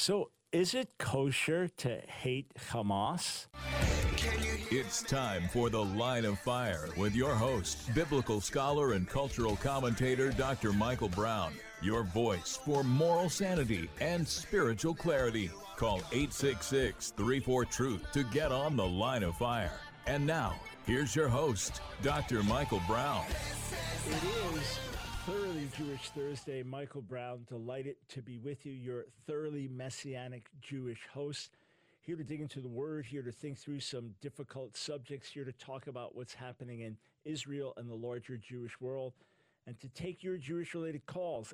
So, is it kosher to hate Hamas? It's time for The Line of Fire with your host, biblical scholar and cultural commentator Dr. Michael Brown. Your voice for moral sanity and spiritual clarity. Call 866-34-TRUTH to get on The Line of Fire. And now, here's your host, Dr. Michael Brown. It is Thoroughly Jewish Thursday. Michael Brown, delighted to be with you, your thoroughly messianic Jewish host. Here to dig into the Word, here to think through some difficult subjects, here to talk about what's happening in Israel and the larger Jewish world, and to take your Jewish-related calls,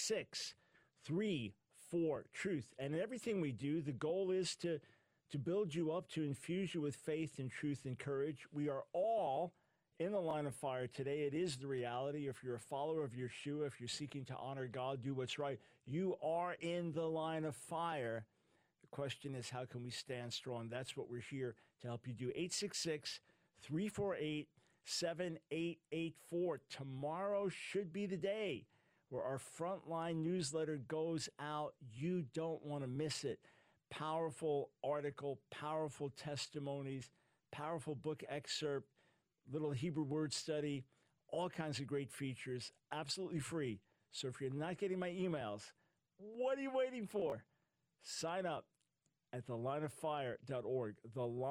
866-34-TRUTH. And in everything we do, the goal is to build you up, to infuse you with faith and truth and courage. We are all in the line of fire today. It is the reality. If you're a follower of Yeshua, if you're seeking to honor God, do what's right, you are in the line of fire. The question is, how can we stand strong? That's what we're here to help you do. 866-348-7884. Tomorrow should be the day where our Frontline newsletter goes out. You don't want to miss it. Powerful article, powerful testimonies, powerful book excerpt, little Hebrew word study, all kinds of great features, absolutely free. So if you're not getting my emails, what are you waiting for? Sign up at thelineoffire.org,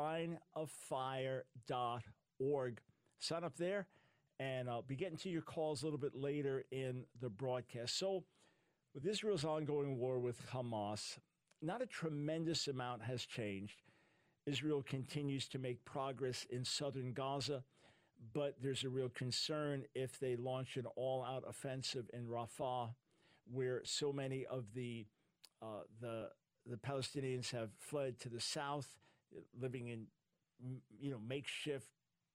thelineoffire.org. Sign up there, and I'll be getting to your calls a little bit later in the broadcast. So with Israel's ongoing war with Hamas, not a tremendous amount has changed. Israel continues to make progress in southern Gaza, but there's a real concern if they launch an all-out offensive in Rafah, where so many of the Palestinians have fled to the south, living in makeshift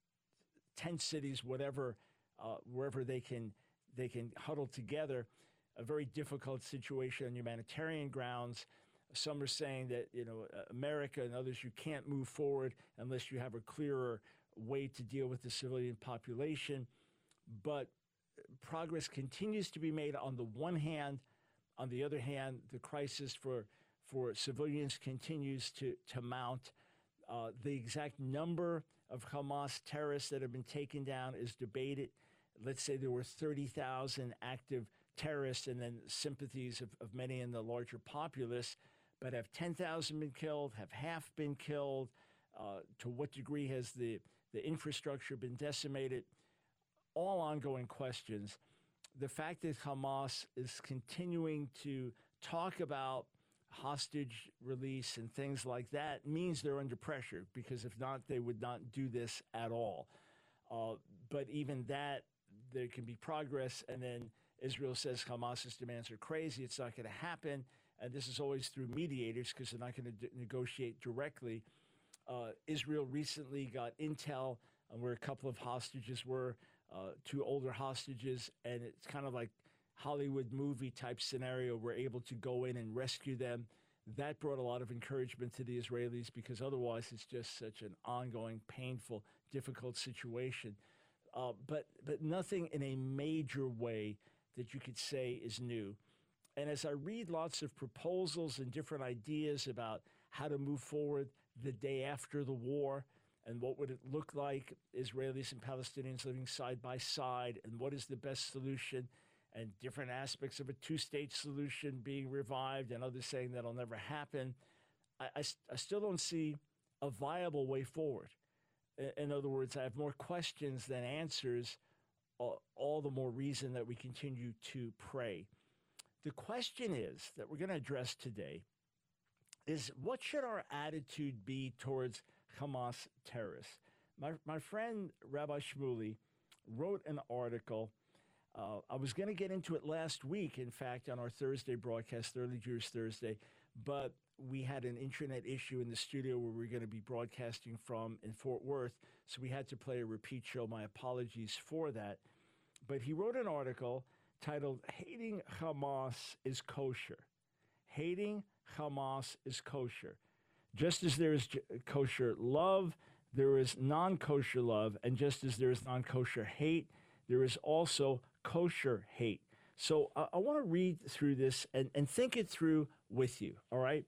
tent cities, whatever, wherever they can huddle together. A very difficult situation on humanitarian grounds. Some are saying that, America and others, you can't move forward unless you have a clearer way to deal with the civilian population. But progress continues to be made on the one hand. On the other hand, the crisis for civilians continues to mount. The exact number of Hamas terrorists that have been taken down is debated. Let's say there were 30,000 active terrorists, and then sympathies of many in the larger populace. But have 10,000 been killed? Have half been killed? To what degree has the infrastructure been decimated? All ongoing questions. The fact that Hamas is continuing to talk about hostage release and things like that means they're under pressure, because if not, they would not do this at all. But even that, there can be progress, and then Israel says Hamas's demands are crazy, it's not going to happen. And this is always through mediators, because they're not going to negotiate directly. Israel recently got intel on where a couple of hostages were, two older hostages, and it's kind of like Hollywood movie type scenario. We're able to go in and rescue them. That brought a lot of encouragement to the Israelis, because otherwise it's just such an ongoing, painful, difficult situation. But nothing in a major way that you could say is new. And as I read lots of proposals and different ideas about how to move forward the day after the war, and what would it look like, Israelis and Palestinians living side by side, and what is the best solution, and different aspects of a two-state solution being revived, and others saying that'll never happen, I still don't see a viable way forward. In other words, I have more questions than answers, all the more reason that we continue to pray. The question is that we're going to address today is, what should our attitude be towards Hamas terrorists? My friend Rabbi Shmuley wrote an article. I was going to get into it last week, in fact, on our Thursday broadcast, Early Jewish Thursday, but we had an internet issue in the studio where we were going to be broadcasting from in Fort Worth, so we had to play a repeat show. My apologies for that. But he wrote an article titled, "Hating Hamas is Kosher." Hating Hamas is kosher. Just as there is kosher love, there is non-kosher love. And just as there is non-kosher hate, there is also kosher hate. So I want to read through this and think it through with you, all right?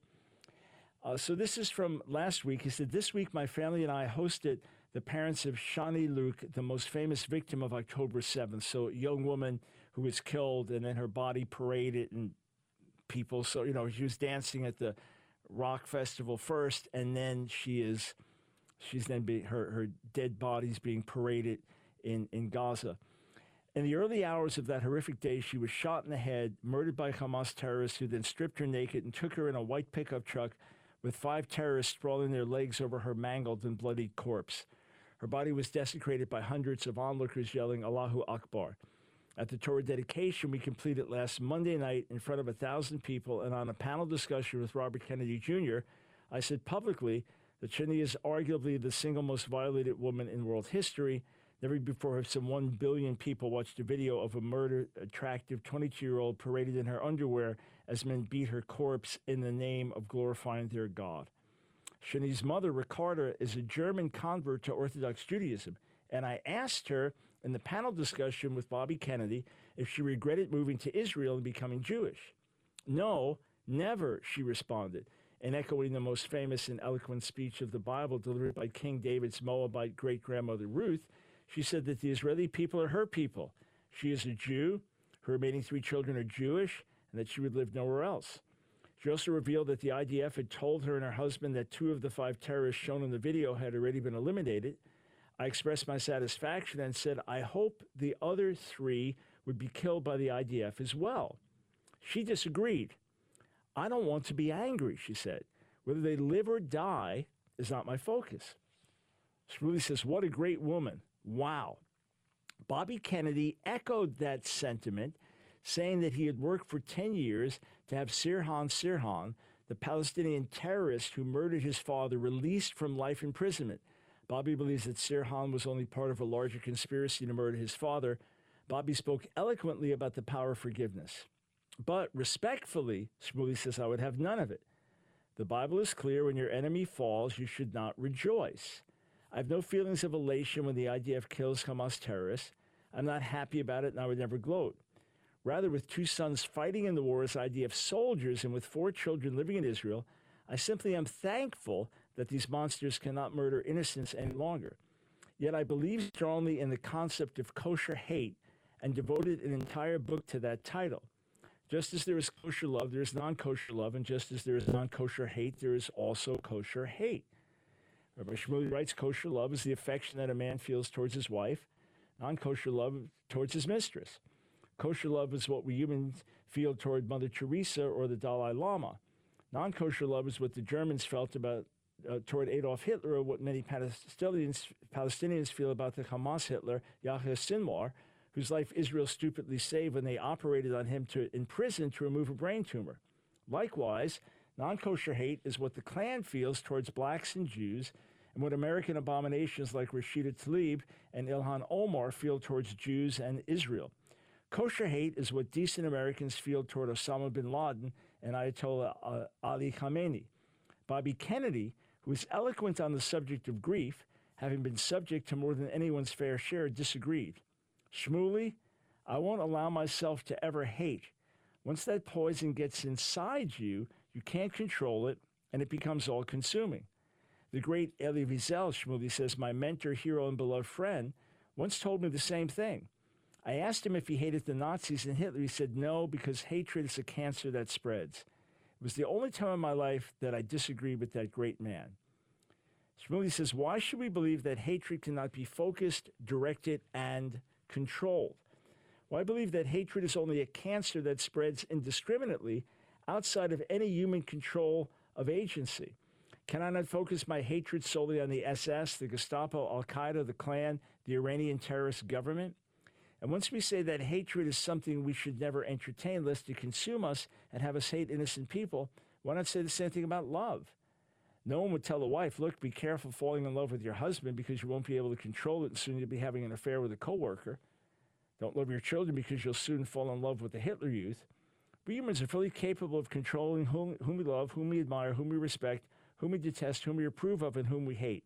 So this is from last week. He said, this week my family and I hosted the parents of Shani Luke, the most famous victim of October 7th. So a young woman who was killed and then her body paraded and people. So, you know, she was dancing at the rock festival first, and then she's then her dead body's being paraded in Gaza. In the early hours of that horrific day, she was shot in the head, murdered by Hamas terrorists who then stripped her naked and took her in a white pickup truck with 5 terrorists sprawling their legs over her mangled and bloodied corpse. Her body was desecrated by hundreds of onlookers yelling, Allahu Akbar. At the Torah dedication we completed last Monday night in front of 1,000 people and on a panel discussion with Robert Kennedy Jr., I said publicly that Shani is arguably the single most violated woman in world history. Never before have some 1 billion people watched a video of a murdered, attractive 22-year-old paraded in her underwear as men beat her corpse in the name of glorifying their God. Shani's mother, Ricarda, is a German convert to Orthodox Judaism, and I asked her in the panel discussion with Bobby Kennedy if she regretted moving to Israel and becoming Jewish. No, never, she responded, and echoing the most famous and eloquent speech of the Bible delivered by King David's Moabite great-grandmother Ruth. She said that the Israeli people are her people. She is a Jew, her remaining 3 children are Jewish, and that she would live nowhere else. She also revealed that the IDF had told her and her husband that 2 of the 5 terrorists shown in the video had already been eliminated. I expressed my satisfaction and said, I hope the other 3 would be killed by the IDF as well. She disagreed. I don't want to be angry, she said. Whether they live or die is not my focus. Shmuley says, what a great woman. Wow. Bobby Kennedy echoed that sentiment, saying that he had worked for 10 years to have Sirhan Sirhan, the Palestinian terrorist who murdered his father, released from life imprisonment. Bobby believes that Sirhan was only part of a larger conspiracy to murder his father. Bobby spoke eloquently about the power of forgiveness. But respectfully, Shmuley says, I would have none of it. The Bible is clear, when your enemy falls, you should not rejoice. I have no feelings of elation when the IDF kills Hamas terrorists. I'm not happy about it, and I would never gloat. Rather, with 2 sons fighting in the war as IDF soldiers and with 4 children living in Israel, I simply am thankful that these monsters cannot murder innocents any longer. Yet I believe strongly in the concept of kosher hate and devoted an entire book to that title. Just as there is kosher love, there is non-kosher love, and just as there is non-kosher hate, there is also kosher hate. Rabbi Shmuley writes, kosher love is the affection that a man feels towards his wife, non-kosher love towards his mistress. Kosher love is what we humans feel toward Mother Teresa or the Dalai Lama. Non-kosher love is what the Germans felt about toward Adolf Hitler, or what many Palestinians feel about the Hamas Hitler, Yahya Sinwar, whose life Israel stupidly saved when they operated on him in prison to remove a brain tumor. Likewise, non-kosher hate is what the Klan feels towards blacks and Jews, and what American abominations like Rashida Tlaib and Ilhan Omar feel towards Jews and Israel. Kosher hate is what decent Americans feel toward Osama bin Laden and Ayatollah Ali Khamenei. Bobby Kennedy, who is eloquent on the subject of grief, having been subject to more than anyone's fair share, disagreed. Shmuley, I won't allow myself to ever hate. Once that poison gets inside you, you can't control it, and it becomes all-consuming. The great Elie Wiesel, Shmuley says, my mentor, hero, and beloved friend, once told me the same thing. I asked him if he hated the Nazis and Hitler. He said no, because hatred is a cancer that spreads. It was the only time in my life that I disagreed with that great man. Shmuley says, why should we believe that hatred cannot be focused, directed, and controlled? Why believe that hatred is only a cancer that spreads indiscriminately outside of any human control of agency? Can I not focus my hatred solely on the SS, the Gestapo, Al-Qaeda, the Klan, the Iranian terrorist government? And once we say that hatred is something we should never entertain lest it consume us and have us hate innocent people, why not say the same thing about love? No one would tell a wife, look, be careful falling in love with your husband because you won't be able to control it and soon you'll be having an affair with a coworker. Don't love your children because you'll soon fall in love with the Hitler Youth. We humans are fully capable of controlling whom we love, whom we admire, whom we respect, whom we detest, whom we approve of, and whom we hate.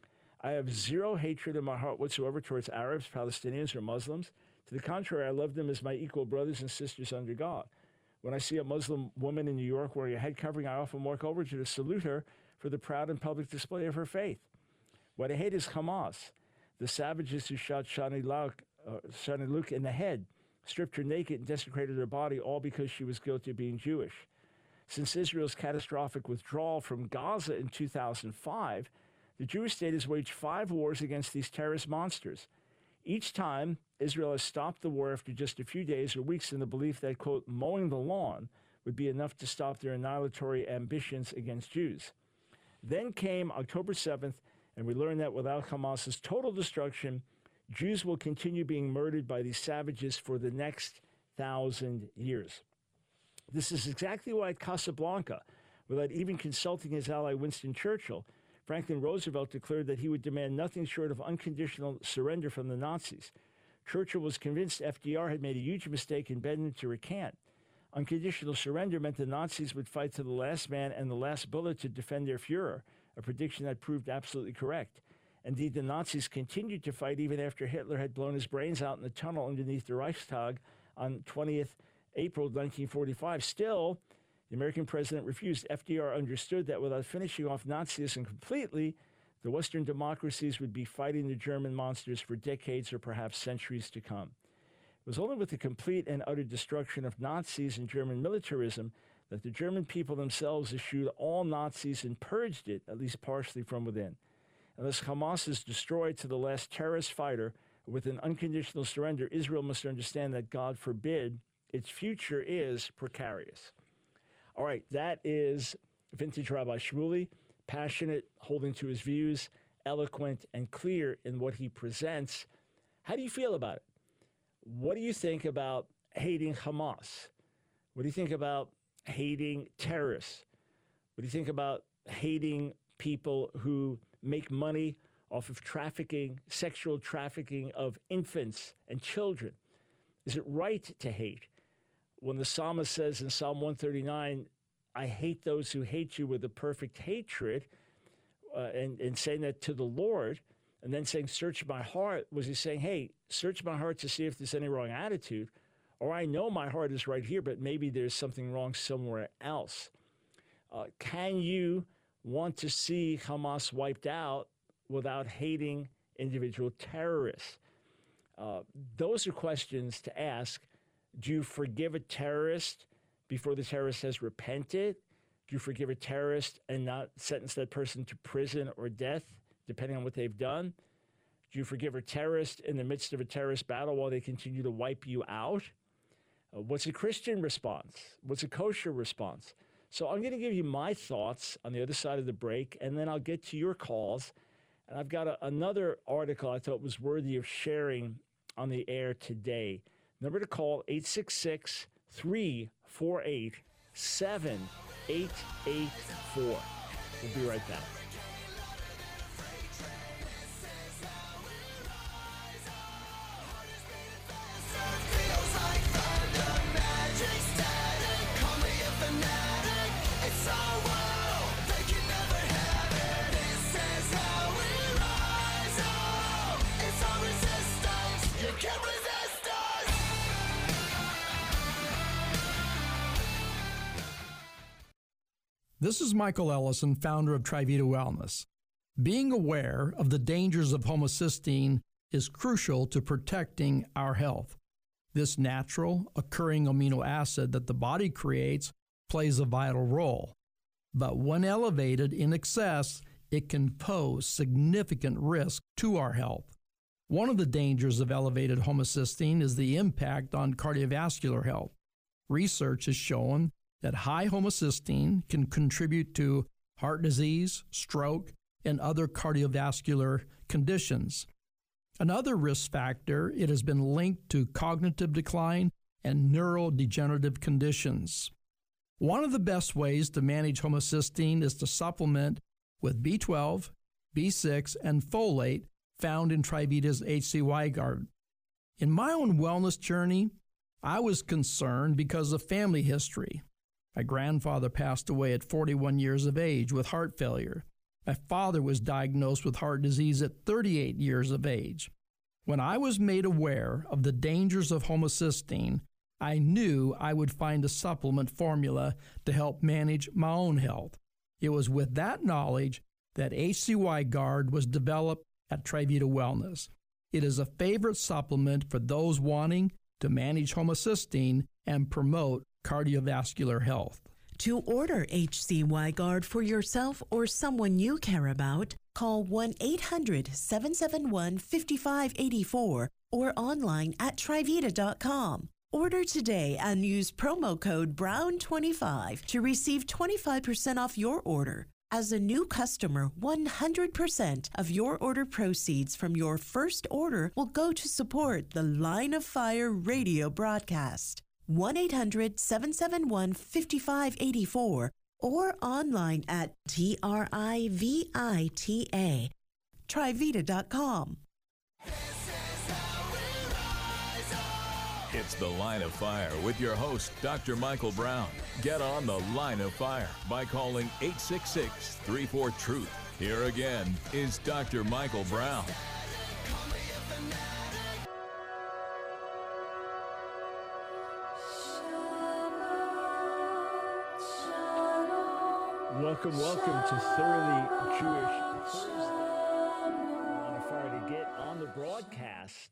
I have zero hatred in my heart whatsoever towards Arabs, Palestinians, or Muslims. To the contrary, I love them as my equal brothers and sisters under God. When I see a Muslim woman in New York wearing a head covering, I often walk over to salute her for the proud and public display of her faith. What I hate is Hamas, the savages who shot Shani Luke in the head, stripped her naked and desecrated her body, all because she was guilty of being Jewish. Since Israel's catastrophic withdrawal from Gaza in 2005, the Jewish state has waged 5 wars against these terrorist monsters. Each time, Israel has stopped the war after just a few days or weeks in the belief that, quote, mowing the lawn would be enough to stop their annihilatory ambitions against Jews. Then came October 7th, and we learned that without Hamas's total destruction, Jews will continue being murdered by these savages for the next 1,000 years. This is exactly why at Casablanca, without even consulting his ally Winston Churchill, Franklin Roosevelt declared that he would demand nothing short of unconditional surrender from the Nazis. Churchill was convinced FDR had made a huge mistake and begged him to recant. Unconditional surrender meant the Nazis would fight to the last man and the last bullet to defend their Fuhrer, a prediction that proved absolutely correct. Indeed, the Nazis continued to fight even after Hitler had blown his brains out in the tunnel underneath the Reichstag on 20th April 1945. Still, the American president refused. FDR understood that without finishing off Nazism completely, the Western democracies would be fighting the German monsters for decades or perhaps centuries to come. It was only with the complete and utter destruction of Nazis and German militarism that the German people themselves eschewed all Nazis and purged it, at least partially, from within. Unless Hamas is destroyed to the last terrorist fighter with an unconditional surrender, Israel must understand that, God forbid, its future is precarious. All right, that is vintage Rabbi Shmuley, passionate, holding to his views, eloquent, and clear in what he presents. How do you feel about it? What do you think about hating Hamas? What do you think about hating terrorists? What do you think about hating people who make money off of trafficking, sexual trafficking of infants and children? Is it right to hate? When the psalmist says in Psalm 139, I hate those who hate you with a perfect hatred, and saying that to the Lord, and then saying, search my heart, was he saying, hey, search my heart to see if there's any wrong attitude, or I know my heart is right here, but maybe there's something wrong somewhere else. Can you want to see Hamas wiped out without hating individual terrorists? Those are questions to ask. Do you forgive a terrorist before the terrorist has repented? Do you forgive a terrorist and not sentence that person to prison or death, depending on what they've done? Do you forgive a terrorist in the midst of a terrorist battle while they continue to wipe you out? What's a Christian response? What's a kosher response? So I'm going to give you my thoughts on the other side of the break, and then I'll get to your calls. And I've got another article I thought was worthy of sharing on the air today. Number to call, 866-348-7884. We'll be right back. This is Michael Ellison, founder of Trivita Wellness. Being aware of the dangers of homocysteine is crucial to protecting our health. This natural, occurring amino acid that the body creates plays a vital role. But when elevated in excess, it can pose significant risk to our health. One of the dangers of elevated homocysteine is the impact on cardiovascular health. Research has shown that high homocysteine can contribute to heart disease, stroke, and other cardiovascular conditions. Another risk factor, it has been linked to cognitive decline and neurodegenerative conditions. One of the best ways to manage homocysteine is to supplement with B12, B6, and folate found in Trivita's HCY Guard. In my own wellness journey, I was concerned because of family history. My grandfather passed away at 41 years of age with heart failure. My father was diagnosed with heart disease at 38 years of age. When I was made aware of the dangers of homocysteine, I knew I would find a supplement formula to help manage my own health. It was with that knowledge that HCY Guard was developed at Trivita Wellness. It is a favorite supplement for those wanting to manage homocysteine and promote cardiovascular health. To order HCY Guard for yourself or someone you care about, call 1-800-771-5584 or online at Trivita.com. Order today and use promo code BROWN25 to receive 25% off your order. As a new customer, 100% of your order proceeds from your first order will go to support the Line of Fire radio broadcast. 1-800-771-5584 or online at TRIVITA, Trivita.com. It's the Line of Fire with your host, Dr. Michael Brown. Get on the Line of Fire by calling 866-34-TRUTH. Here again is Dr. Michael Brown. Welcome to Thoroughly Jewish Thursday. On a fire to get on the broadcast,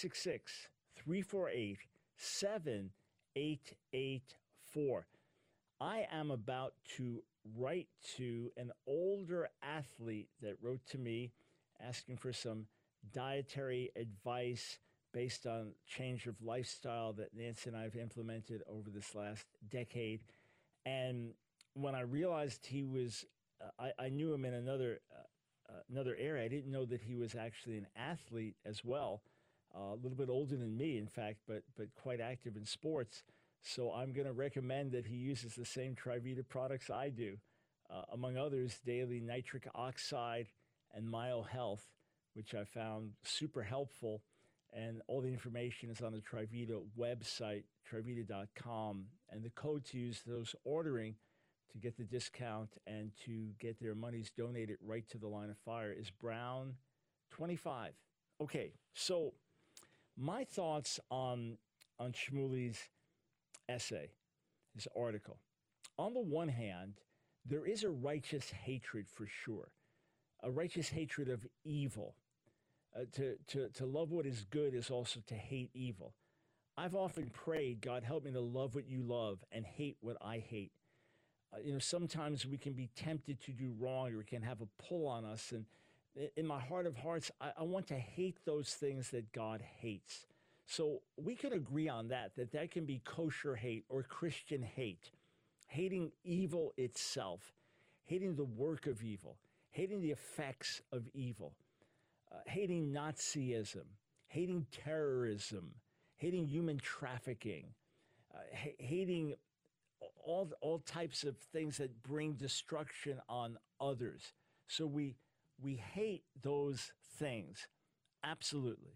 866-348-7884. I am about to write to an older athlete that wrote to me asking for some dietary advice based on change of lifestyle that Nancy and I have implemented over this last decade. And when I realized he was, I knew him in another area. I didn't know that he was actually an athlete as well, a little bit older than me, in fact, but quite active in sports. So I'm going to recommend that he uses the same Trivita products I do, among others, daily nitric oxide and MyoHealth, which I found super helpful. And all the information is on the Trivita website, Trivita.com. And the code to use those ordering to get the discount and to get their monies donated right to the Line of Fire is Brown25. Okay, so my thoughts on Shmuly's essay, his article. On the one hand, there is a righteous hatred for sure, a righteous hatred of evil. To love what is good is also to hate evil. I've often prayed, God, help me to love what you love and hate what I hate. Sometimes we can be tempted to do wrong, or it can have a pull on us. And in my heart of hearts, I want to hate those things that God hates. So we could agree on that can be kosher hate or Christian hate, hating evil itself, hating the work of evil, hating the effects of evil, hating Nazism, hating terrorism, hating human trafficking, hating all types of things that bring destruction on others. So we hate those things. Absolutely.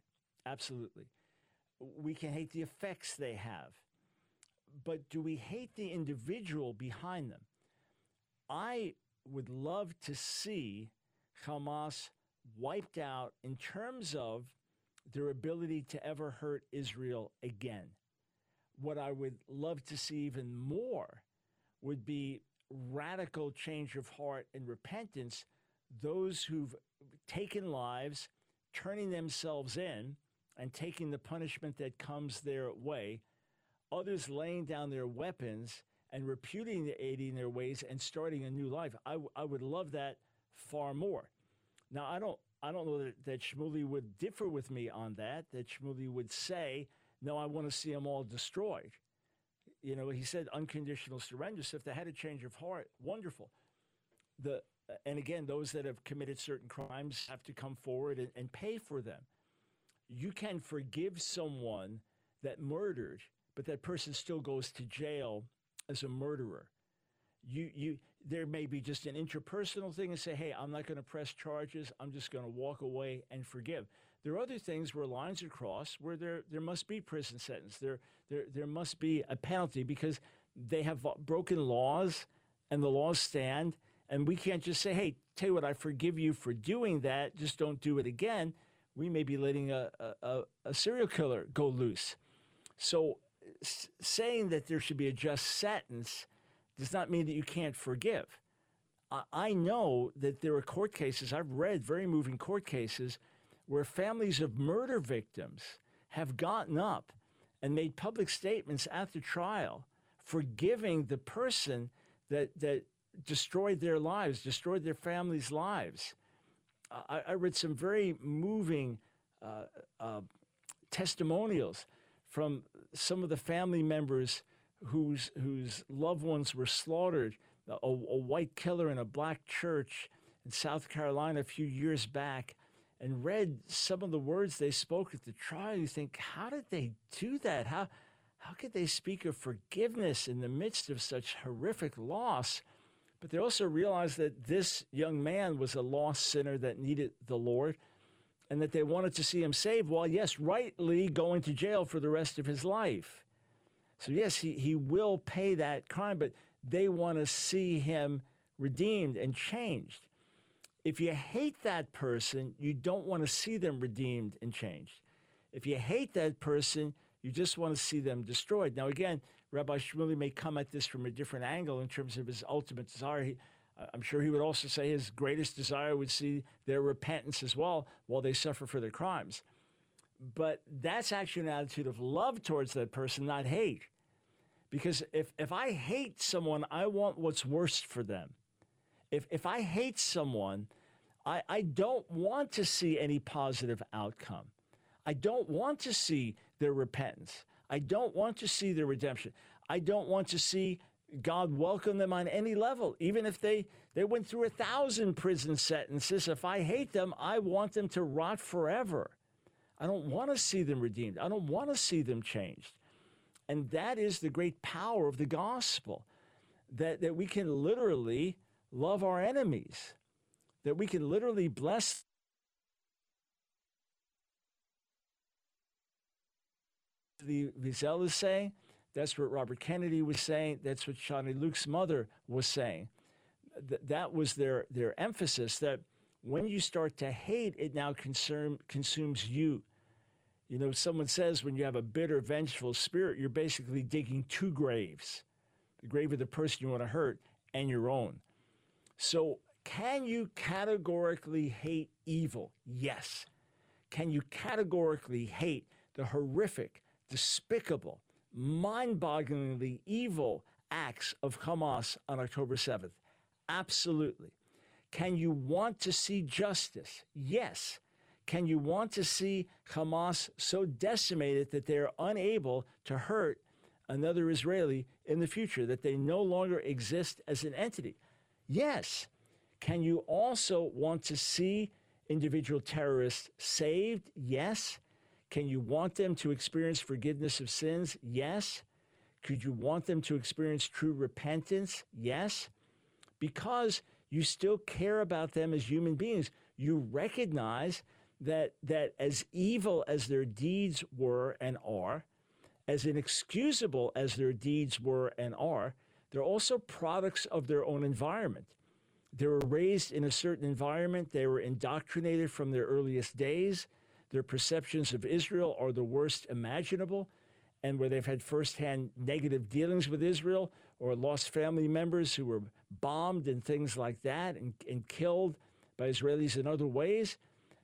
We can hate the effects they have. But do we hate the individual behind them? I would love to see Hamas wiped out in terms of their ability to ever hurt Israel again. What I would love to see even more would be radical change of heart and repentance. Those who've taken lives, turning themselves in and taking the punishment that comes their way, others laying down their weapons and repudiating their ways and starting a new life. I would love that far more. Now, I don't know that Shmuly would differ with me on that Shmuly would say, no, I want to see them all destroyed. He said unconditional surrender. So if they had a change of heart, wonderful. And again, those that have committed certain crimes have to come forward and pay for them. You can forgive someone that murdered, but that person still goes to jail as a murderer. There may be just an interpersonal thing and say, hey, I'm not going to press charges. I'm just going to walk away and forgive. There are other things where lines are crossed, where there must be prison sentence. There must be a penalty because they have broken laws and the laws stand. And we can't just say, hey, tell you what, I forgive you for doing that. Just don't do it again. We may be letting a serial killer go loose. So saying that there should be a just sentence does not mean that you can't forgive. I know that there are court cases, I've read very moving court cases, where families of murder victims have gotten up and made public statements at the trial forgiving the person that destroyed their lives, destroyed their families' lives. I read some very moving testimonials from some of the family members whose loved ones were slaughtered. A white killer in a black church in South Carolina a few years back, and read some of the words they spoke at the trial. You think, how did they do that? How could they speak of forgiveness in the midst of such horrific loss? But they also realized that this young man was a lost sinner that needed the Lord, and that they wanted to see him saved, while, yes, rightly going to jail for the rest of his life. So, yes, he will pay that crime, but they want to see him redeemed and changed. If you hate that person, you don't want to see them redeemed and changed. If you hate that person, you just want to see them destroyed. Now, again, Rabbi Shmuley may come at this from a different angle in terms of his ultimate desire. I'm sure he would also say his greatest desire would see their repentance as well while they suffer for their crimes. But that's actually an attitude of love towards that person, not hate. Because if I hate someone, I want what's worst for them. If I hate someone, I don't want to see any positive outcome. I don't want to see their repentance. I don't want to see their redemption. I don't want to see God welcome them on any level. Even if they went through 1,000 prison sentences, if I hate them, I want them to rot forever. I don't want to see them redeemed. I don't want to see them changed. And that is the great power of the gospel, that we can literally love our enemies, that we can literally bless. The Wiesel is saying, that's what Robert Kennedy was saying, that's what Shani Luke's mother was saying. That was their emphasis, that when you start to hate, it now consumes you. You know, someone says when you have a bitter, vengeful spirit, you're basically digging two graves, the grave of the person you want to hurt and your own. So can you categorically hate evil? Yes. Can you categorically hate the horrific, despicable, mind-bogglingly evil acts of Hamas on October 7th? Absolutely. Can you want to see justice? Yes. Can you want to see Hamas so decimated that they're unable to hurt another Israeli in the future, that they no longer exist as an entity? Yes. Can you also want to see individual terrorists saved? Yes. Can you want them to experience forgiveness of sins? Yes. Could you want them to experience true repentance? Yes. Because you still care about them as human beings. You recognize that as evil as their deeds were and are, as inexcusable as their deeds were and are, they're also products of their own environment. They were raised in a certain environment. They were indoctrinated from their earliest days. Their perceptions of Israel are the worst imaginable, and where they've had firsthand negative dealings with Israel or lost family members who were bombed and things like that and killed by Israelis in other ways.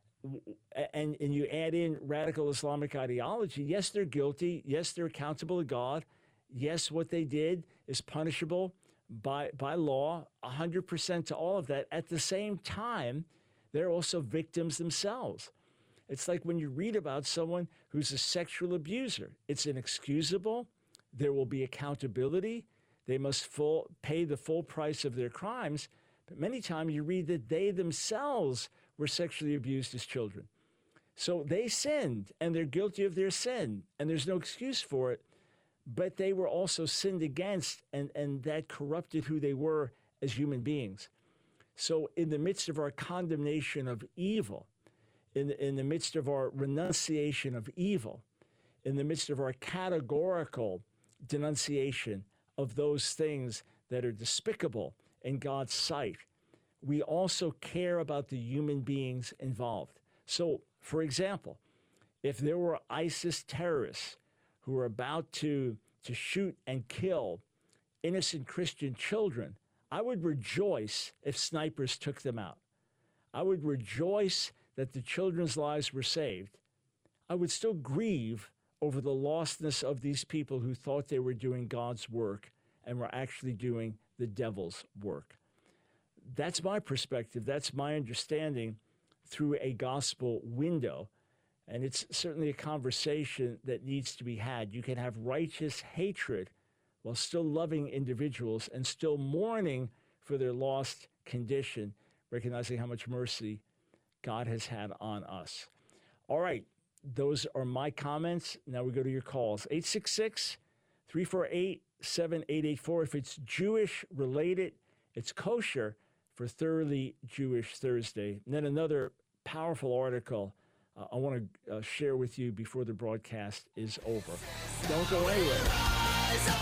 And you add in radical Islamic ideology, yes, they're guilty. Yes, they're accountable to God. Yes, what they did is punishable by law, 100% to all of that. At the same time, they're also victims themselves. It's like when you read about someone who's a sexual abuser. It's inexcusable. There will be accountability. They must pay the full price of their crimes. But many times you read that they themselves were sexually abused as children. So they sinned, and they're guilty of their sin, and there's no excuse for it. But they were also sinned against, and that corrupted who they were as human beings. So in the midst of our condemnation of evil, in the midst of our renunciation of evil, in the midst of our categorical denunciation of those things that are despicable in God's sight, we also care about the human beings involved. So, for example, if there were ISIS terrorists who are about to shoot and kill innocent Christian children, I would rejoice if snipers took them out. I would rejoice that the children's lives were saved. I would still grieve over the lostness of these people who thought they were doing God's work and were actually doing the devil's work. That's my perspective. That's my understanding through a gospel window. And it's certainly a conversation that needs to be had. You can have righteous hatred while still loving individuals and still mourning for their lost condition, recognizing how much mercy God has had on us. All right, those are my comments. Now we go to your calls. 866-348-7884. If it's Jewish related, it's kosher for Thoroughly Jewish Thursday. And then another powerful article I want to share with you before the broadcast is over. Don't go anywhere.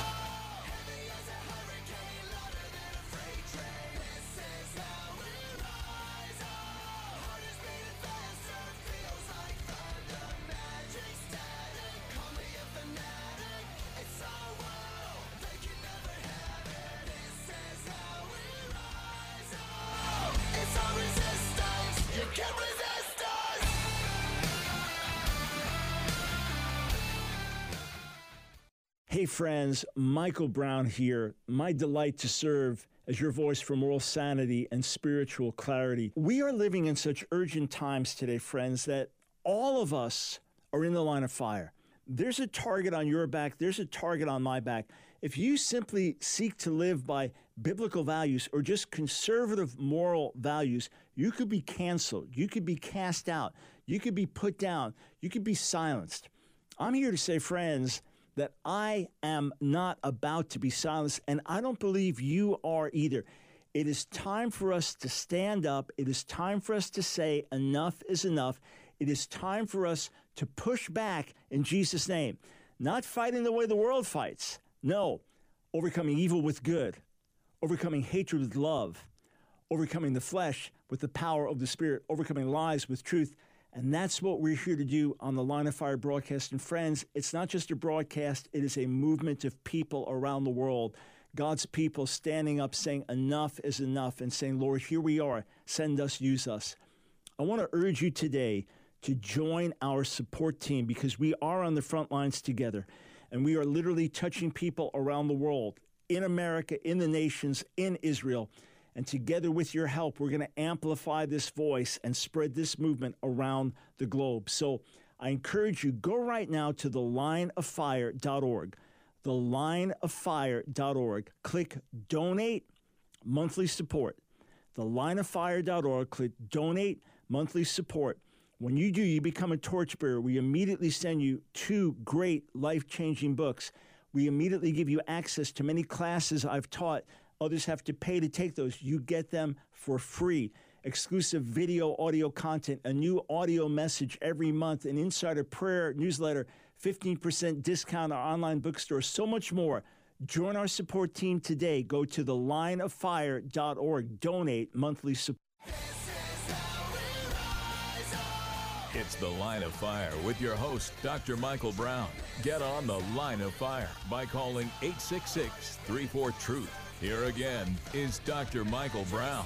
Hey friends, Michael Brown here. My delight to serve as your voice for moral sanity and spiritual clarity. We are living in such urgent times today, friends, that all of us are in the line of fire. There's a target on your back. There's a target on my back. If you simply seek to live by biblical values or just conservative moral values, you could be canceled. You could be cast out. You could be put down. You could be silenced. I'm here to say, friends, that I am not about to be silenced, and I don't believe you are either. It is time for us to stand up. It is time for us to say enough is enough. It is time for us to push back in Jesus' name. Not fighting the way the world fights. No, overcoming evil with good, overcoming hatred with love, overcoming the flesh with the power of the Spirit, overcoming lies with truth. And that's what we're here to do on the Line of Fire broadcast. And friends, it's not just a broadcast, it is a movement of people around the world. God's people standing up saying enough is enough and saying, Lord, here we are, send us, use us. I want to urge you today to join our support team because we are on the front lines together. And we are literally touching people around the world, in America, in the nations, in Israel. And together with your help, we're going to amplify this voice and spread this movement around the globe. So I encourage you, go right now to thelineoffire.org, thelineoffire.org. Click Donate Monthly Support. Thelineoffire.org, click Donate Monthly Support. When you do, you become a torchbearer. We immediately send you 2 great life-changing books. We immediately give you access to many classes I've taught. Others have to pay to take those. You get them for free. Exclusive video, audio content, a new audio message every month, an insider prayer newsletter, 15% discount on our online bookstore, so much more. Join our support team today. Go to thelineoffire.org. Donate monthly support. It's The Line of Fire with your host, Dr. Michael Brown. Get on The Line of Fire by calling 866-34-TRUTH. Here again is Dr. Michael Brown.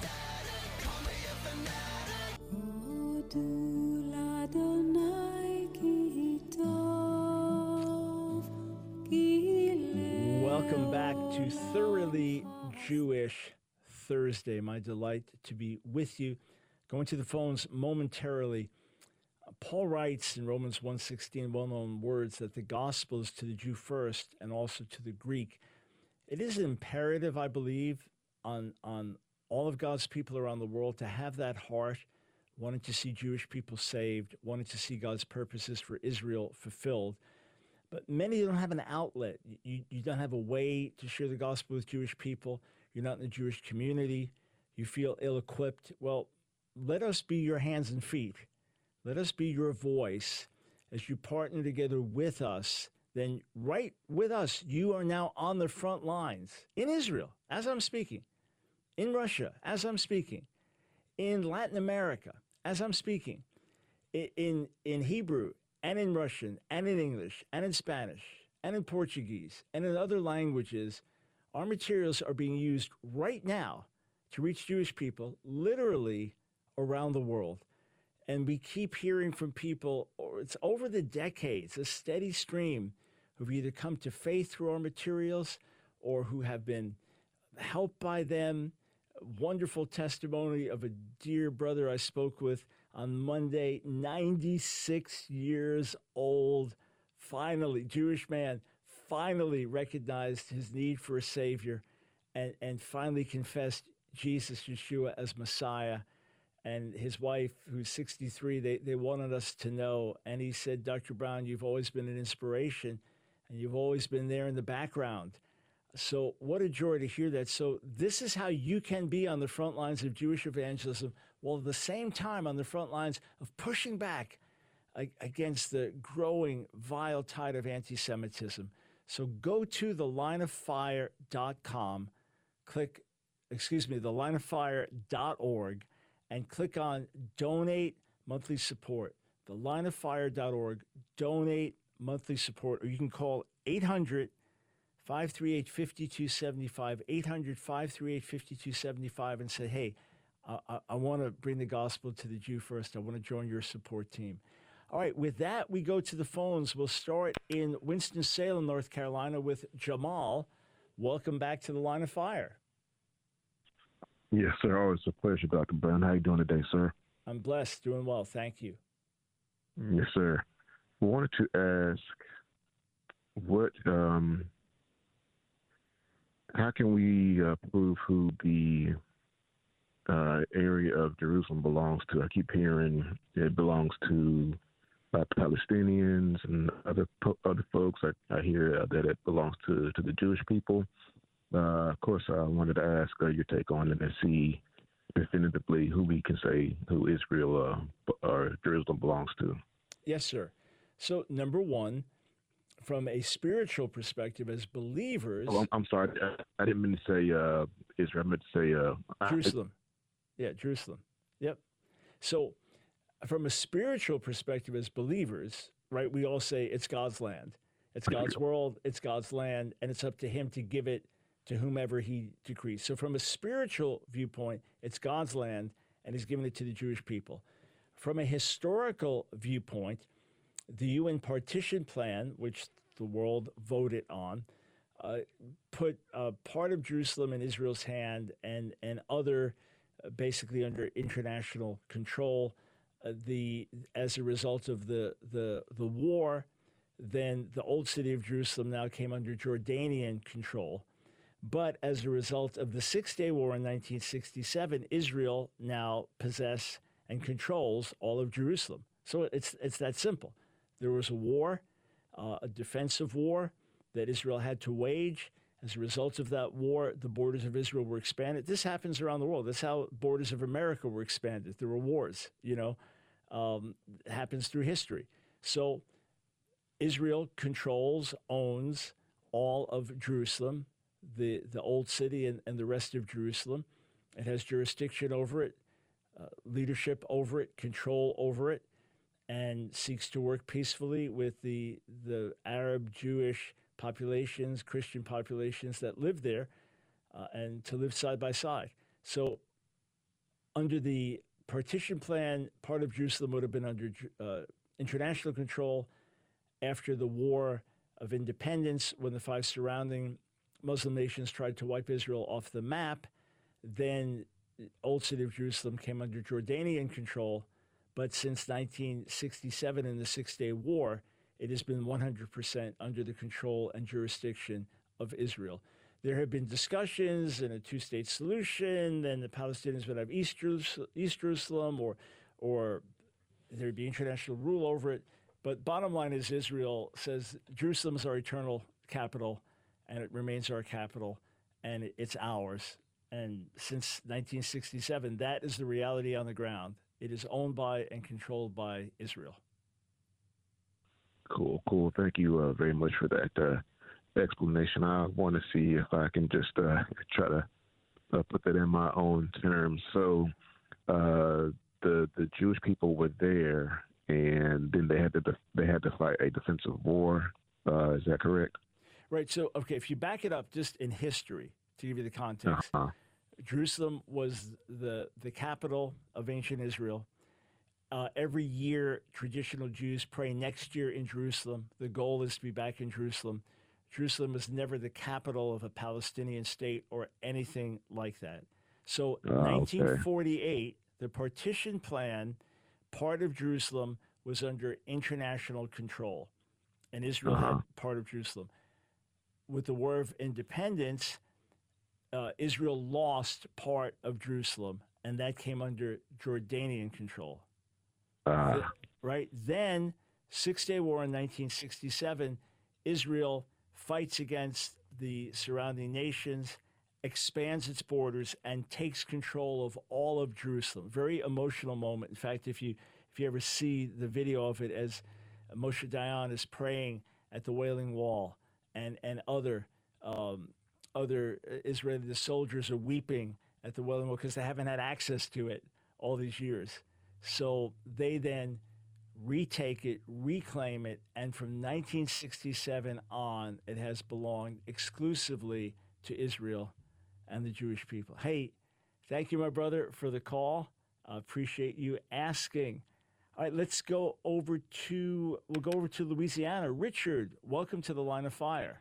Welcome back to Thoroughly Jewish Thursday. My delight to be with you. Going to the phones momentarily. Paul writes in Romans 1:16, well-known words, that the gospel is to the Jew first and also to the Greek. It is imperative, I believe, on all of God's people around the world to have that heart, wanting to see Jewish people saved, wanting to see God's purposes for Israel fulfilled. But many don't have an outlet. You don't have a way to share the gospel with Jewish people. You're not in the Jewish community. You feel ill-equipped. Well, let us be your hands and feet. Let us be your voice as you partner together with us. Then right with us, you are now on the front lines in Israel, as I'm speaking, in Russia, as I'm speaking, in Latin America, as I'm speaking, in Hebrew and in Russian and in English and in Spanish and in Portuguese and in other languages, our materials are being used right now to reach Jewish people literally around the world. And we keep hearing from people, or it's over the decades, a steady stream who've either come to faith through our materials or who have been helped by them. Wonderful testimony of a dear brother I spoke with on Monday, 96 years old, finally, Jewish man, finally recognized his need for a Savior and finally confessed Jesus, Yeshua, as Messiah. And his wife, who's 63, they wanted us to know. And he said, Dr. Brown, you've always been an inspiration, and you've always been there in the background. So what a joy to hear that. So this is how you can be on the front lines of Jewish evangelism, while at the same time on the front lines of pushing back against the growing vile tide of anti-Semitism. So go to thelineoffire.com, thelineoffire.org, and click on Donate Monthly Support. Thelineoffire.org, Donate Monthly Support, or you can call 800-538-5275, 800-538-5275, and say, hey, I want to bring the gospel to the Jew first. I want to join your support team. All right, with that, we go to the phones. We'll start in Winston-Salem, North Carolina, with Jamal. Welcome back to the Line of Fire. Yes, sir. Always a pleasure, Dr. Brown. How you doing today, sir? I'm blessed, doing well. Thank you. Yes, sir. I wanted to ask, how can we prove who the area of Jerusalem belongs to? I keep hearing it belongs to Palestinians and other folks. I hear that it belongs to the Jewish people. Of course, I wanted to ask your take on it and see definitively who we can say who Israel or Jerusalem belongs to. Yes, sir. So, number one, from a spiritual perspective, as believers... Oh, I'm sorry. I didn't mean to say Israel. I meant to say... Jerusalem. Yeah, Jerusalem. Yep. So, from a spiritual perspective, as believers, right, we all say it's God's land. It's God's world. It's God's land. And it's up to him to give it to whomever he decrees. So from a spiritual viewpoint, it's God's land, and he's given it to the Jewish people. From a historical viewpoint, the UN partition plan, which the world voted on, put part of Jerusalem in Israel's hand and other basically under international control. As a result of the war, then the old city of Jerusalem now came under Jordanian control. But as a result of the Six-Day War in 1967, Israel now possesses and controls all of Jerusalem. So it's that simple. There was a war, a defensive war that Israel had to wage. As a result of that war, the borders of Israel were expanded. This happens around the world. That's how borders of America were expanded. There were wars, it happens through history. So Israel controls, owns all of Jerusalem, the old city and the rest of Jerusalem. It has jurisdiction over it, leadership over it, control over it, and seeks to work peacefully with the Arab, Jewish populations, Christian populations that live there, and to live side by side. So under the partition plan, part of Jerusalem would have been under international control. After the War of Independence, when the 5 surrounding Muslim nations tried to wipe Israel off the map, then Old City of Jerusalem came under Jordanian control. But since 1967 in the Six-Day War, it has been 100% under the control and jurisdiction of Israel. There have been discussions in a two-state solution, then the Palestinians would have East Jerusalem, or there'd be international rule over it. But bottom line is Israel says Jerusalem is our eternal capital, and it remains our capital, and it's ours. And since 1967, that is the reality on the ground. It is owned by and controlled by Israel. Cool. Thank you very much for that explanation. I want to see if I can just try to put that in my own terms. So the Jewish people were there, and then they had to fight a defensive war Is that correct? Right. So, okay, if you back it up just in history, to give you the context, Jerusalem was the capital of ancient Israel. Every year, traditional Jews pray next year in Jerusalem. The goal is to be back in Jerusalem. Jerusalem was never the capital of a Palestinian state or anything like that. So, 1948, the partition plan, part of Jerusalem was under international control, and Israel had part of Jerusalem. With the War of Independence, Israel lost part of Jerusalem, and that came under Jordanian control. Right? Then, Six-Day War in 1967, Israel fights against the surrounding nations, expands its borders, and takes control of all of Jerusalem. Very emotional moment. In fact, if you ever see the video of it, as Moshe Dayan is praying at the Wailing Wall, and other Israeli soldiers are weeping at the Wailing Wall because they haven't had access to it all these years. So they then retake it, reclaim it, and from 1967 on, it has belonged exclusively to Israel and the Jewish people. Hey, thank you, my brother, for the call. I appreciate you asking. All right, we'll go over to Louisiana. Richard, welcome to the Line of Fire.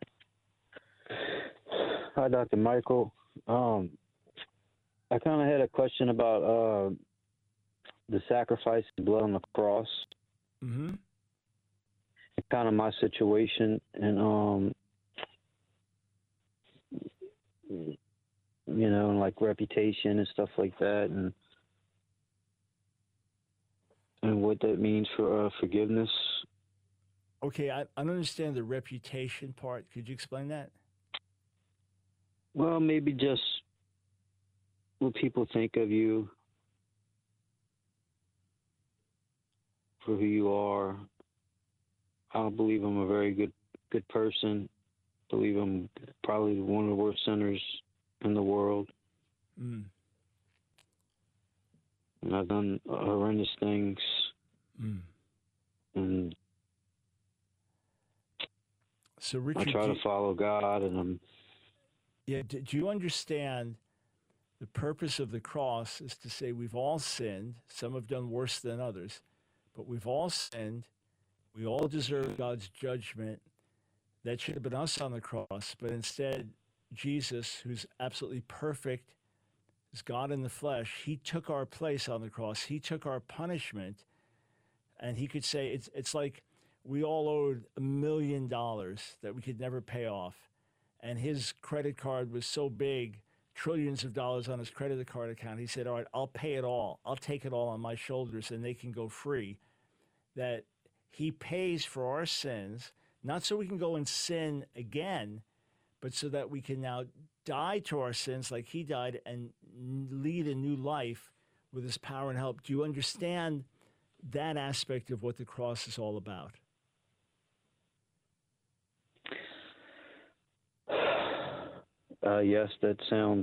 Hi, Dr. Michael. I kind of had a question about the sacrifice of blood on the cross. Mm-hmm. Kind of my situation, and like reputation and stuff like that, and what that means for forgiveness. Okay, I don't understand the reputation part. Could you explain that? Well, maybe just what people think of you for who you are. I don't believe I'm a very good person. I believe I'm probably one of the worst sinners in the world. Mm. And I've done horrendous things. Mm. And so, Richard, I try to follow God, and do you understand the purpose of the cross is to say we've all sinned. Some have done worse than others, but we've all sinned. We all deserve God's judgment. That should have been us on the cross, but instead, Jesus, who's absolutely perfect, is God in the flesh, he took our place on the cross. He took our punishment, and he could say it's like we all owed $1 million that we could never pay off. And his credit card was so big, trillions of dollars on his credit card account. He said, all right, I'll pay it all. I'll take it all on my shoulders, and they can go free. That he pays for our sins, not so we can go and sin again, but so that we can now die to our sins like he died and lead a new life with his power and help. Do you understand that aspect of what the cross is all about? Yes, that sounds.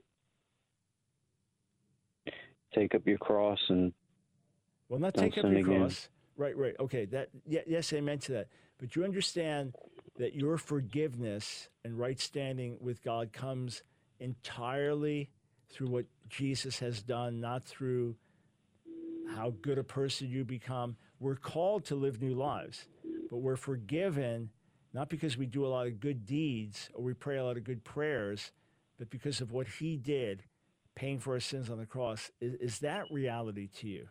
Take up your cross and. Well, not take up your cross. Right. Okay. Yes, amen to that. But you understand that your forgiveness and right standing with God comes entirely through what Jesus has done, not through how good a person you become. We're called to live new lives, but we're forgiven not because we do a lot of good deeds or we pray a lot of good prayers, but because of what he did, paying for our sins on the cross. Is that reality to you?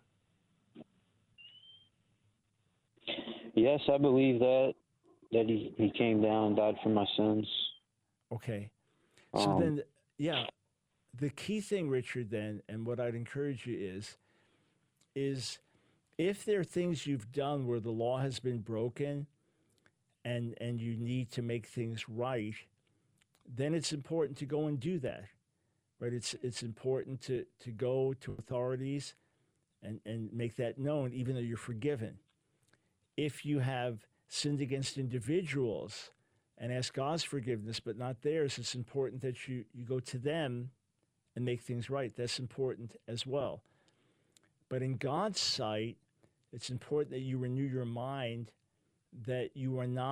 Yes, I believe that he came down and died for my sins. Okay. So then, the key thing, Richard, then, and what I'd encourage you is if there are things you've done where the law has been broken and you need to make things right, then it's important to go and do that, right? It's important to go to authorities and make that known, even though you're forgiven. If you have sinned against individuals and ask God's forgiveness, but not theirs, it's important that you go to them and make things right. That's important as well. But in God's sight, it's important that you renew your mind that you are not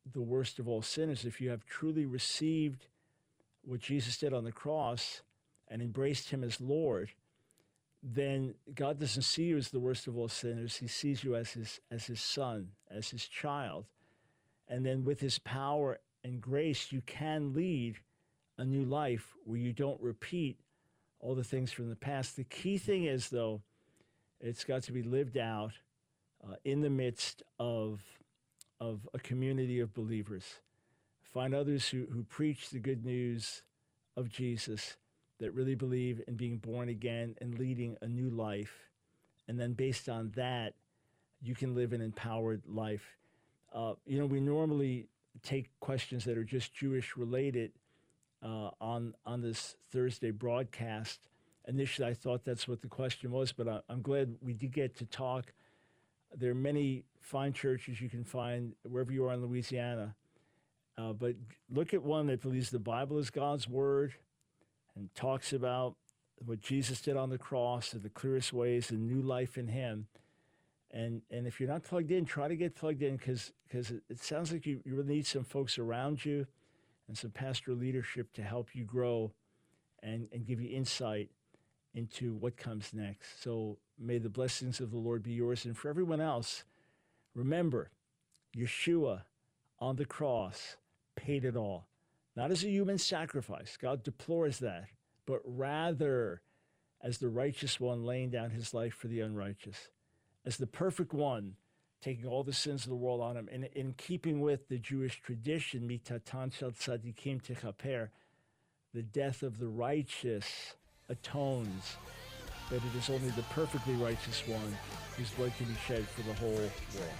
the worst of all sinners. If you have truly received what Jesus did on the cross and embraced him as Lord, then God doesn't see you as the worst of all sinners. He sees you as his son, as his child. And then with his power and grace, you can lead a new life where you don't repeat all the things from the past. The key thing is, though, it's got to be lived out in the midst of a community of believers. Find others who preach the good news of Jesus, that really believe in being born again and leading a new life. And then based on that, you can live an empowered life. We normally take questions that are just Jewish related on this Thursday broadcast. Initially, I thought that's what the question was, but I'm glad we did get to talk. There are many fine churches you can find wherever you are in Louisiana. But look at one that believes the Bible is God's word and talks about what Jesus did on the cross in the clearest ways and new life in him. And if you're not plugged in, try to get plugged in, because it sounds like you really need some folks around you and some pastoral leadership to help you grow and give you insight into what comes next. So may the blessings of the Lord be yours. And for everyone else, remember, Yeshua on the cross paid it all. Not as a human sacrifice. God deplores that, but rather as the righteous one laying down his life for the unrighteous, as the perfect one taking all the sins of the world on him. And in keeping with the Jewish tradition, mitatan shel tzadikim techaper, the death of the righteous atones, but it is only the perfectly righteous one whose blood can be shed for the whole world.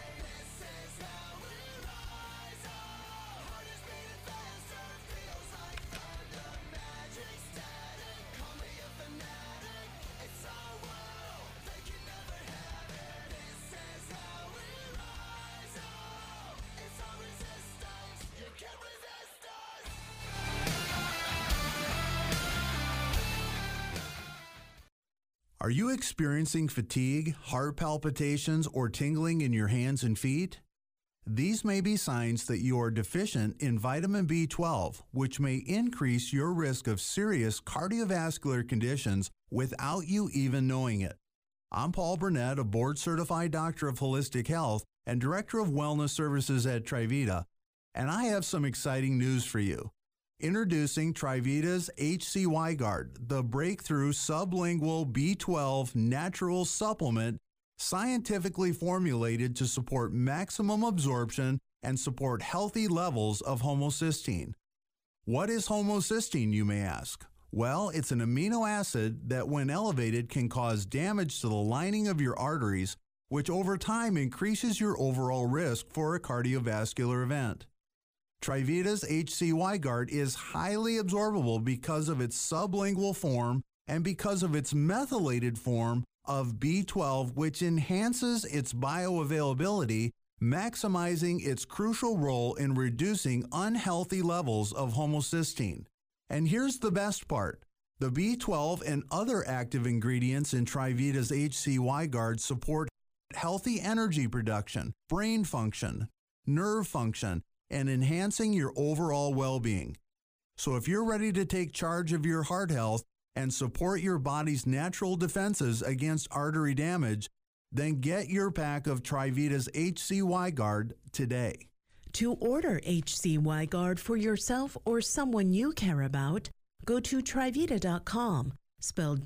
Are you experiencing fatigue, heart palpitations, or tingling in your hands and feet? These may be signs that you are deficient in vitamin B12, which may increase your risk of serious cardiovascular conditions without you even knowing it. I'm Paul Burnett, a board-certified doctor of holistic health and director of wellness services at Trivita, and I have some exciting news for you. Introducing Trivita's HCY Guard, the breakthrough sublingual B12 natural supplement scientifically formulated to support maximum absorption and support healthy levels of homocysteine. What is homocysteine, you may ask? Well, it's an amino acid that, when elevated, can cause damage to the lining of your arteries, which over time increases your overall risk for a cardiovascular event. Trivita's HCY Guard is highly absorbable because of its sublingual form and because of its methylated form of B12, which enhances its bioavailability, maximizing its crucial role in reducing unhealthy levels of homocysteine. And here's the best part. The B12 and other active ingredients in Trivita's HCY Guard support healthy energy production, brain function, nerve function, and enhancing your overall well-being. So if you're ready to take charge of your heart health and support your body's natural defenses against artery damage, then get your pack of Trivita's HCY Guard today. To order HCY Guard for yourself or someone you care about, go to Trivita.com, spelled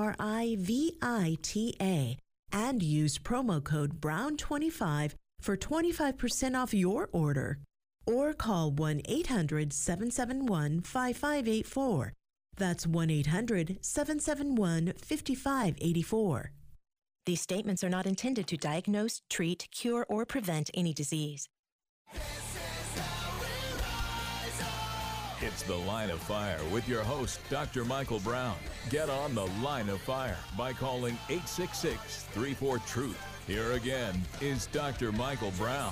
Trivita, and use promo code BROWN25 for 25% off your order. Or call 1-800-771-5584. That's 1-800-771-5584. These statements are not intended to diagnose, treat, cure, or prevent any disease. It's The Line of Fire with your host, Dr. Michael Brown. Get on The Line of Fire by calling 866-34-TRUTH. Here again is Dr. Michael Brown.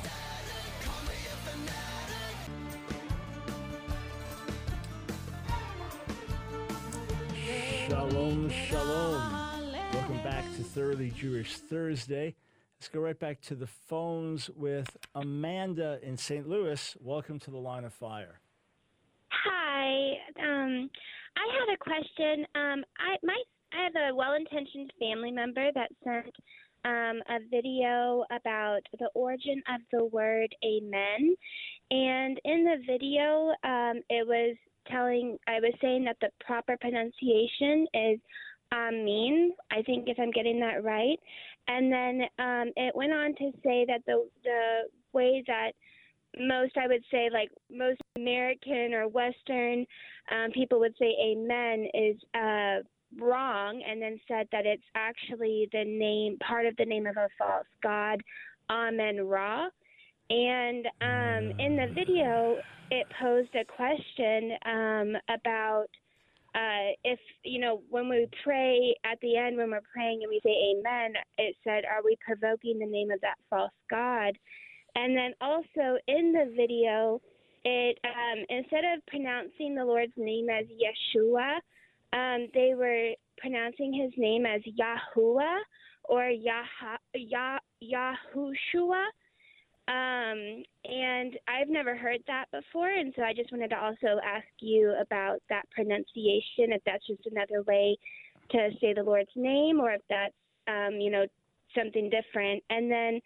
Shalom, shalom. Welcome back to Thoroughly Jewish Thursday. Let's go right back to the phones with Amanda in St. Louis. Welcome to the Line of Fire. Hi. I had a question. I have a well-intentioned family member that sent a video about the origin of the word amen. And in the video, I was saying that the proper pronunciation is amin, I think, if I'm getting that right. And then it went on to say that the way that most American or Western people would say amen is wrong, and then said that it's actually part of the name of a false god, Amen-Ra. And in the video, it posed a question about if, when we pray at the end, when we're praying and we say amen, it said, are we provoking the name of that false god? And then also in the video, it instead of pronouncing the Lord's name as Yeshua, they were pronouncing his name as Yahuwah or Yahushua. And I've never heard that before, and so I just wanted to also ask you about that pronunciation, if that's just another way to say the Lord's name, or if that's, something different. And then,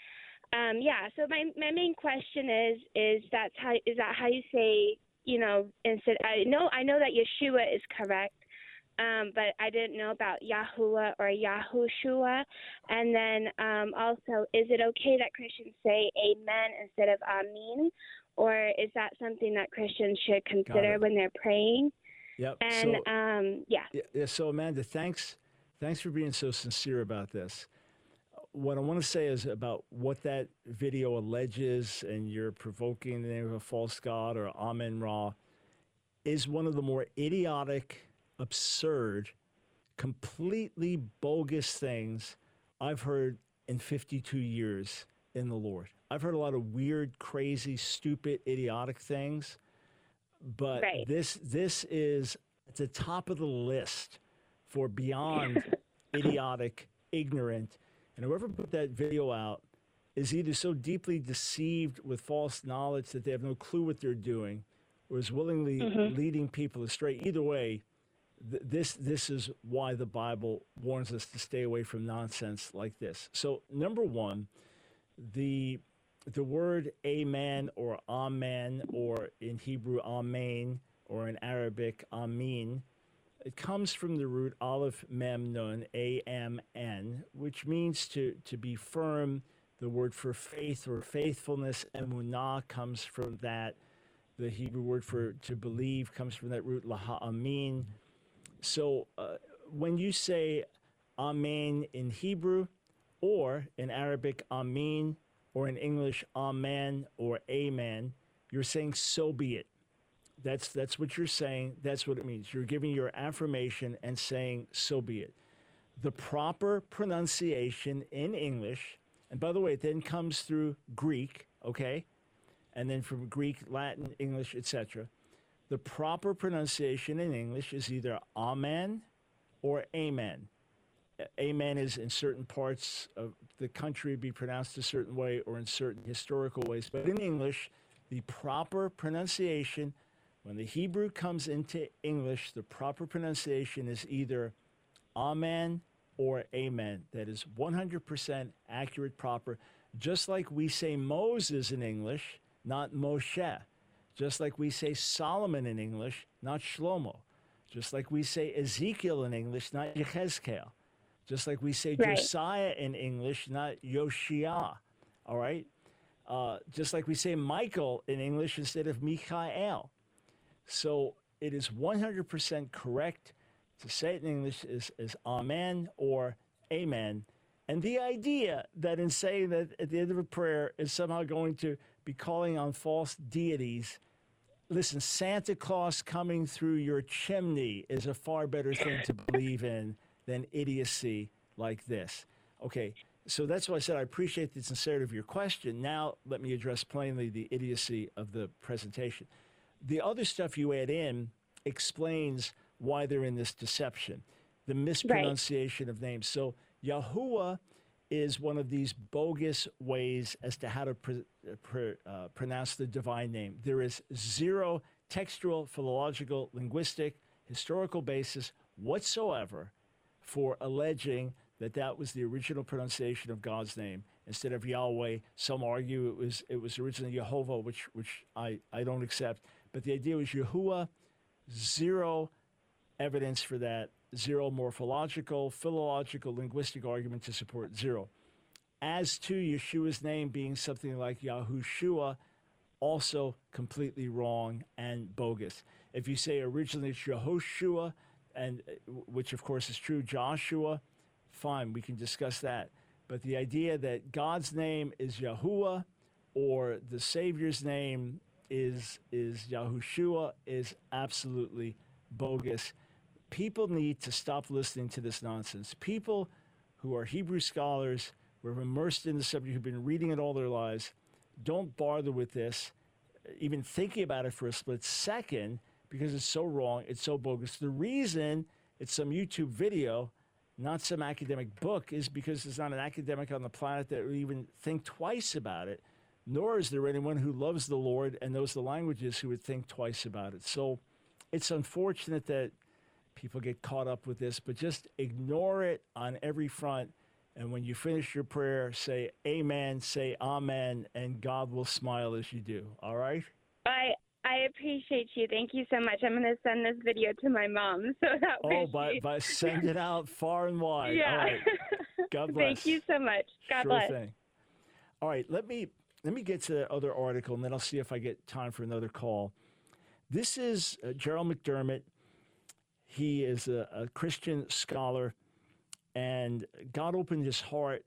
so my main question is that how you say, instead, I know that Yeshua is correct, but I didn't know about Yahuwah or Yahushua. And then also, is it okay that Christians say amen instead of amin? Or is that something that Christians should consider when they're praying? Yep. And, So, Amanda, thanks for being so sincere about this. What I want to say is about what that video alleges, and you're provoking the name of a false god or Amen-Ra, is one of the more idiotic, absurd, completely bogus things I've heard in 52 years in the Lord. I've heard a lot of weird, crazy, stupid, idiotic things, but this is at the top of the list for beyond idiotic, ignorant, and whoever put that video out is either so deeply deceived with false knowledge that they have no clue what they're doing, or is willingly leading people astray. Either way, this is why the Bible warns us to stay away from nonsense like this. So, number one, the word amen or amen, or in Hebrew amen, or in Arabic amin, it comes from the root aleph mem nun, A-M-N, which means to be firm. The word for faith or faithfulness, emunah, comes from that. The Hebrew word for to believe comes from that root laha'amin. So when you say amen in Hebrew, or in Arabic amin, or in English amen or amen, you're saying so be it. That's what you're saying. That's what it means. You're giving your affirmation and saying so be it. The proper pronunciation in English, and by the way, it then comes through Greek, okay? And then from Greek, Latin, English, etc. The proper pronunciation in English is either amen or amen. Amen is in certain parts of the country be pronounced a certain way, or in certain historical ways. But in English, the proper pronunciation, when the Hebrew comes into English, the proper pronunciation is either amen or amen. That is 100% accurate, proper. Just like we say Moses in English, not Moshe. Just like we say Solomon in English, not Shlomo. Just like we say Ezekiel in English, not Yechezkel. Just like we say Josiah in English, not Yoshia. All right? Just like we say Michael in English instead of Michael. So it is 100% correct to say it in English is amen or amen. And the idea that in saying that at the end of a prayer is somehow going to be calling on false deities, listen, Santa Claus coming through your chimney is a far better thing to believe in than idiocy like this. Okay, so that's why I said I appreciate the sincerity of your question. Now let me address plainly the idiocy of the presentation. The other stuff you add in explains why they're in this deception, the mispronunciation of names. So Yahuwah is one of these bogus ways as to how to pronounce the divine name. There is zero textual, philological, linguistic, historical basis whatsoever for alleging that that was the original pronunciation of God's name instead of Yahweh. Some argue it was originally Jehovah, which I don't accept. But the idea was Yahuwah. Zero evidence for that. Zero morphological, philological, linguistic argument to support. Zero. As to Yeshua's name being something like Yahushua, also completely wrong and bogus. If you say originally it's Yehoshua, and which of course is true, Joshua, fine, we can discuss that. But the idea that God's name is Yahuwah or the Savior's name is Yahushua is absolutely bogus. People need to stop listening to this nonsense. People who are Hebrew scholars, who are immersed in the subject, who've been reading it all their lives, don't bother with this, even thinking about it for a split second, because it's so wrong, it's so bogus. The reason it's some YouTube video, not some academic book, is because there's not an academic on the planet that would even think twice about it, nor is there anyone who loves the Lord and knows the languages who would think twice about it. So it's unfortunate that people get caught up with this, but just ignore it on every front. And when you finish your prayer, say amen, say amen, and God will smile as you do. All right? I appreciate you. Thank you so much. I'm going to send this video to my mom. So that way by send it out far and wide. Yeah. All right. God bless. Thank you so much. God sure bless. Thing. All right. Let me get to the other article, and then I'll see if I get time for another call. This is Gerald McDermott. He is a Christian scholar, and God opened his heart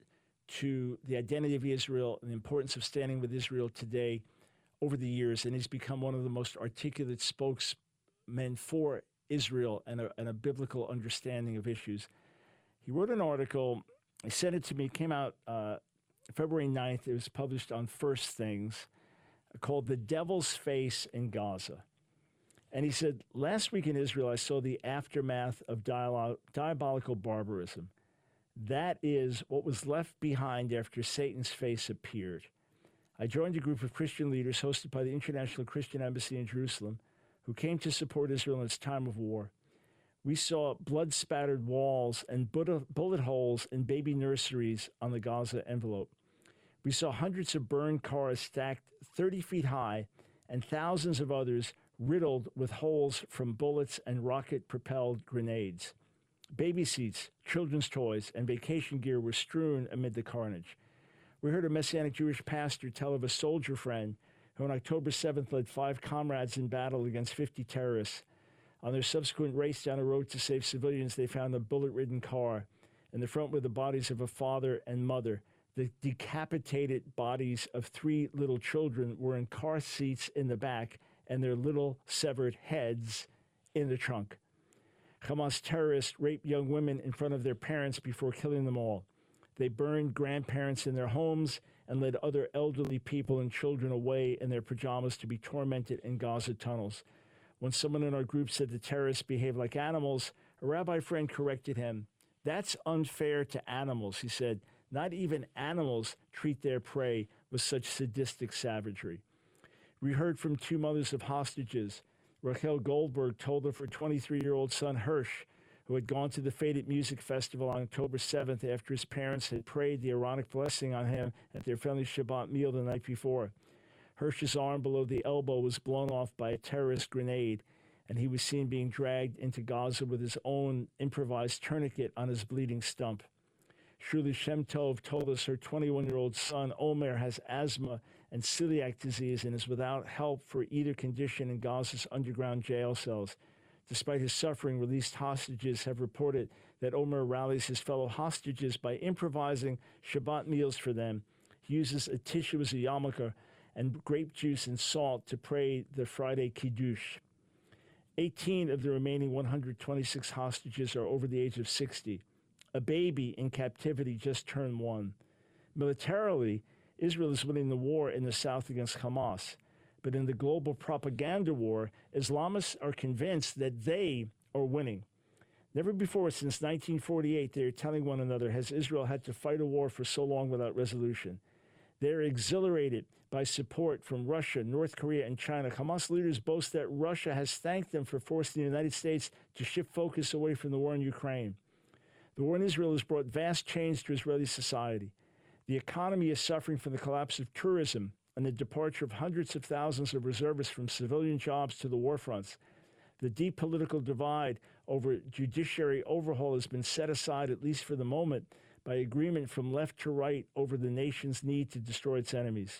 to the identity of Israel and the importance of standing with Israel today over the years, and he's become one of the most articulate spokesmen for Israel and a biblical understanding of issues. He wrote an article, he sent it to me, it came out February 9th. It was published on First Things, called The Devil's Face in Gaza. And he said, last week in Israel, I saw the aftermath of diabolical barbarism. That is what was left behind after Satan's face appeared. I joined a group of Christian leaders hosted by the International Christian Embassy in Jerusalem who came to support Israel in its time of war. We saw blood-spattered walls and bullet holes in baby nurseries on the Gaza envelope. We saw hundreds of burned cars stacked 30 feet high and thousands of others riddled with holes from bullets and rocket-propelled grenades. Baby seats, children's toys, and vacation gear were strewn amid the carnage. We heard a Messianic Jewish pastor tell of a soldier friend who on October 7th led 5 comrades in battle against 50 terrorists. On their subsequent race down a road to save civilians, they found a bullet-ridden car. In the front were the bodies of a father and mother. The decapitated bodies of 3 little children were in car seats in the back, and their little severed heads in the trunk. Hamas terrorists raped young women in front of their parents before killing them all. They burned grandparents in their homes and led other elderly people and children away in their pajamas to be tormented in Gaza tunnels. When someone in our group said the terrorists behaved like animals, a rabbi friend corrected him. That's unfair to animals, he said. Not even animals treat their prey with such sadistic savagery. We heard from 2 mothers of hostages. Rachel Goldberg told of her 23-year-old son, Hirsch, who had gone to the Faded Music Festival on October 7th after his parents had prayed the Aaronic blessing on him at their family Shabbat meal the night before. Hirsch's arm below the elbow was blown off by a terrorist grenade, and he was seen being dragged into Gaza with his own improvised tourniquet on his bleeding stump. Shuli Shem Tov told us her 21-year-old son, Omer, has asthma and celiac disease and is without help for either condition in Gaza's underground jail cells. Despite his suffering, released hostages have reported that Omer rallies his fellow hostages by improvising Shabbat meals for them. He uses a tissue as a yarmulke and grape juice and salt to pray the Friday Kiddush. 18 of the remaining 126 hostages are over the age of 60. A baby in captivity just turned 1. Militarily, Israel is winning the war in the south against Hamas. But in the global propaganda war, Islamists are convinced that they are winning. Never before since 1948, they are telling one another, has Israel had to fight a war for so long without resolution. They are exhilarated by support from Russia, North Korea, and China. Hamas leaders boast that Russia has thanked them for forcing the United States to shift focus away from the war in Ukraine. The war in Israel has brought vast change to Israeli society. The economy is suffering from the collapse of tourism and the departure of hundreds of thousands of reservists from civilian jobs to the war fronts. The deep political divide over judiciary overhaul has been set aside, at least for the moment, by agreement from left to right over the nation's need to destroy its enemies.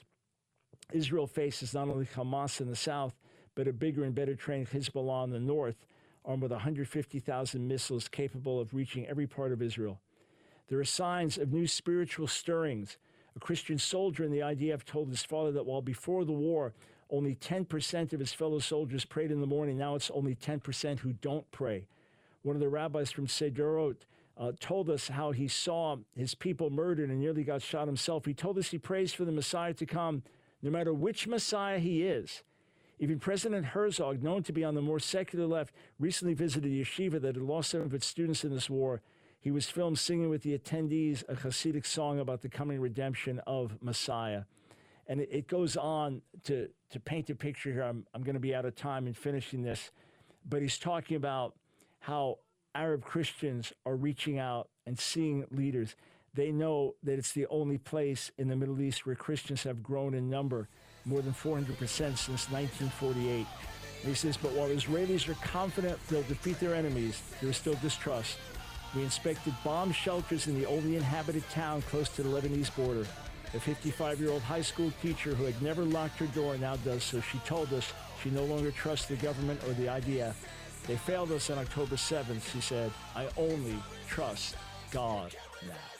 Israel faces not only Hamas in the south, but a bigger and better trained Hezbollah in the north, armed with 150,000 missiles capable of reaching every part of Israel. There are signs of new spiritual stirrings. A Christian soldier in the IDF told his father that while before the war, only 10% of his fellow soldiers prayed in the morning, now it's only 10% who don't pray. One of the rabbis from Sderot told us how he saw his people murdered and nearly got shot himself. He told us he prays for the Messiah to come, no matter which Messiah he is. Even President Herzog, known to be on the more secular left, recently visited a yeshiva that had lost some of its students in this war. He was filmed singing with the attendees a Hasidic song about the coming redemption of Messiah. And it goes on to paint a picture here. I'm going to be out of time in finishing this. But he's talking about how Arab Christians are reaching out and seeing leaders. They know that it's the only place in the Middle East where Christians have grown in number, more than 400% since 1948. And he says, but while Israelis are confident they'll defeat their enemies, there is still distrust. We inspected bomb shelters in the only inhabited town close to the Lebanese border. A 55-year-old high school teacher who had never locked her door now does so. She told us she no longer trusts the government or the IDF. They failed us on October 7th, she said. I only trust God now.